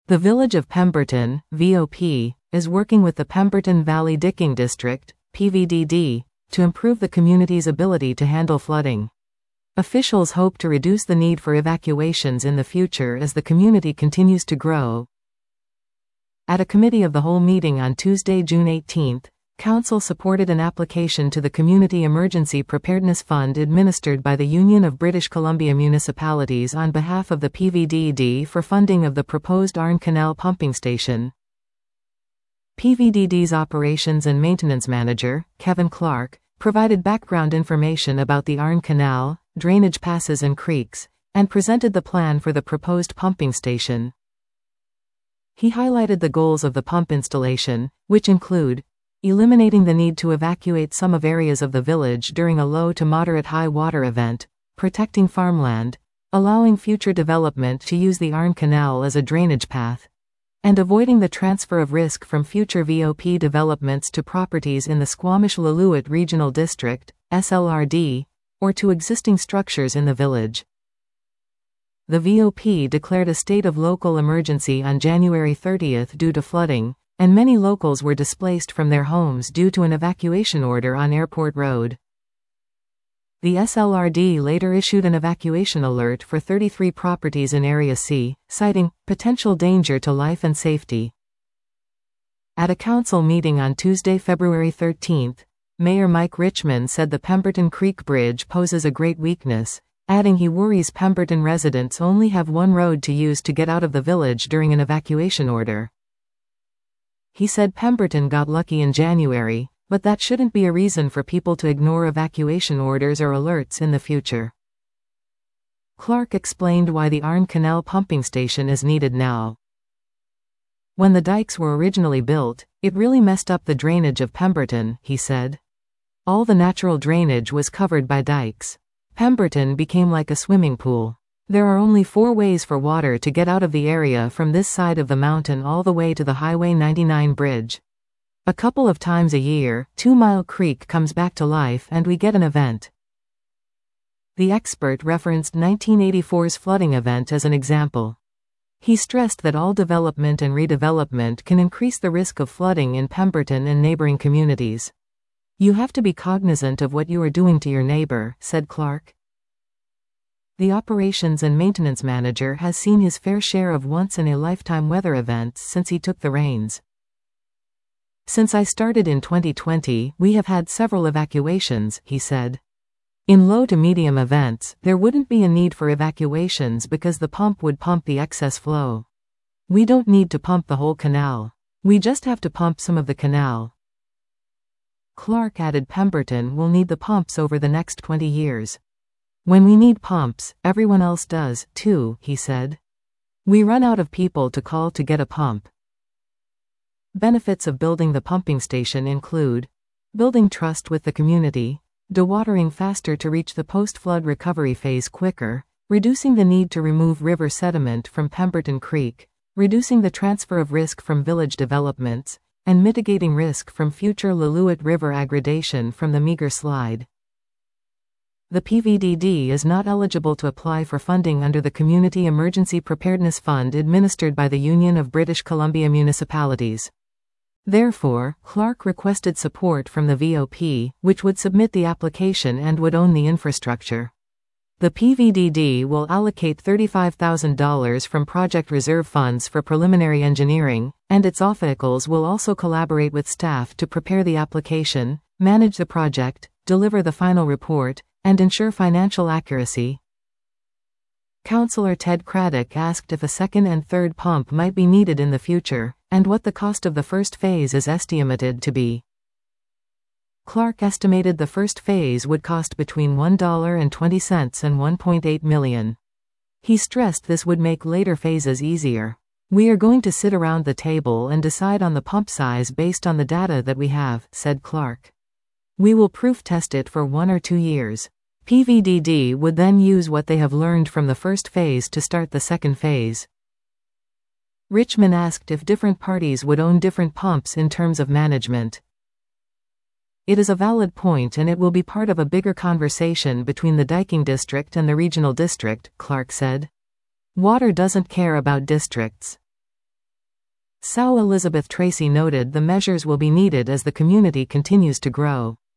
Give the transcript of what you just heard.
The Village of Pemberton, VOP, is working with the Pemberton Valley Dicking District, PVDD, to improve the community's ability to handle flooding. Officials hope to reduce the need for evacuations in the future as the community continues to grow. At a committee of the whole meeting on Tuesday, June 18, Council supported an application to the Community Emergency Preparedness Fund administered by the Union of British Columbia Municipalities on behalf of the PVDD for funding of the proposed Arne Canal pumping station. PVDD's Operations and Maintenance Manager, Kevin Clark, provided background information about the Arne Canal, drainage passes and creeks, and presented the plan for the proposed pumping station. He highlighted the goals of the pump installation, which include eliminating the need to evacuate some of areas of the village during a low to moderate high water event, protecting farmland, allowing future development to use the Arne Canal as a drainage path, and avoiding the transfer of risk from future VOP developments to properties in the Squamish-Lillooet Regional District, SLRD, or to existing structures in the village. The VOP declared a state of local emergency on January 30 due to flooding, and many locals were displaced from their homes due to an evacuation order on Airport Road. The SLRD later issued an evacuation alert for 33 properties in Area C, citing potential danger to life and safety. At a council meeting on Tuesday, February 13, Mayor Mike Richmond said the Pemberton Creek Bridge poses a great weakness, adding he worries Pemberton residents only have one road to use to get out of the village during an evacuation order. He said Pemberton got lucky in January, but that shouldn't be a reason for people to ignore evacuation orders or alerts in the future. Clark explained why the Arne Canal pumping station is needed now. When the dikes were originally built, it really messed up the drainage of Pemberton, he said. All the natural drainage was covered by dikes. Pemberton became like a swimming pool. There are only 4 ways for water to get out of the area from this side of the mountain all the way to the Highway 99 bridge. A couple of times a year, 2 Mile Creek comes back to life and we get an event. The expert referenced 1984's flooding event as an example. He stressed that all development and redevelopment can increase the risk of flooding in Pemberton and neighboring communities. You have to be cognizant of what you are doing to your neighbor, said Clark. The Operations and Maintenance Manager has seen his fair share of once-in-a-lifetime weather events since he took the reins. Since I started in 2020, we have had several evacuations, he said. In low to medium events, there wouldn't be a need for evacuations because the pump would pump the excess flow. We don't need to pump the whole canal. We just have to pump some of the canal. Clark added Pemberton will need the pumps over the next 20 years. When we need pumps, everyone else does, too, he said. We run out of people to call to get a pump. Benefits of building the pumping station include building trust with the community, dewatering faster to reach the post-flood recovery phase quicker, reducing the need to remove river sediment from Pemberton Creek, reducing the transfer of risk from village developments, and mitigating risk from future Lillooet River aggradation from the Meager Slide. The PVDD is not eligible to apply for funding under the Community Emergency Preparedness Fund administered by the Union of British Columbia Municipalities. Therefore, Clark requested support from the VOP, which would submit the application and would own the infrastructure. The PVDD will allocate $35,000 from project reserve funds for preliminary engineering, and its officers will also collaborate with staff to prepare the application, manage the project, deliver the final report, and ensure financial accuracy. Councillor Ted Craddock asked if a second and third pump might be needed in the future, and what the cost of the first phase is estimated to be. Clark estimated the first phase would cost between $1.20 and $1.8 million. He stressed this would make later phases easier. We are going to sit around the table and decide on the pump size based on the data that we have, said Clark. We will proof test it for 1 or 2 years. PVDD would then use what they have learned from the first phase to start the second phase. Richmond asked if different parties would own different pumps in terms of management. It is a valid point and it will be part of a bigger conversation between the Diking District and the Regional District, Clark said. Water doesn't care about districts. SAU Elizabeth Tracy noted the measures will be needed as the community continues to grow.